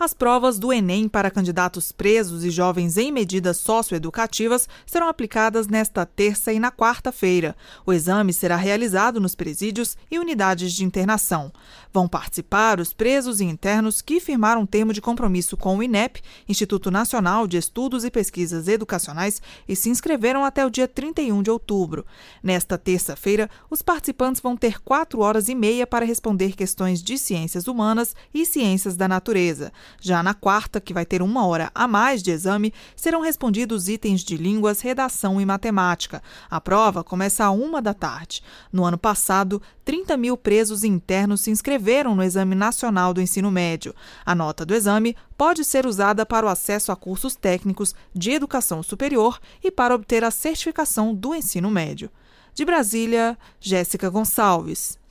As provas do Enem para candidatos presos e jovens em medidas socioeducativas serão aplicadas nesta terça e na quarta-feira. O exame será realizado nos presídios e unidades de internação. Vão participar os presos e internos que firmaram termo de compromisso com o INEP, Instituto Nacional de Estudos e Pesquisas Educacionais, e se inscreveram até o dia 31 de outubro. Nesta terça-feira, os participantes vão ter 4 horas e meia para responder questões de ciências humanas e ciências da natureza. Já na quarta, que vai ter 1 hora a mais de exame, serão respondidos itens de línguas, redação e matemática. A prova começa às 13h. No ano passado, 30 mil presos e internos se inscreveram no Exame Nacional do Ensino Médio. A nota do exame pode ser usada para o acesso a cursos técnicos de educação superior e para obter a certificação do ensino médio. De Brasília, Jéssica Gonçalves.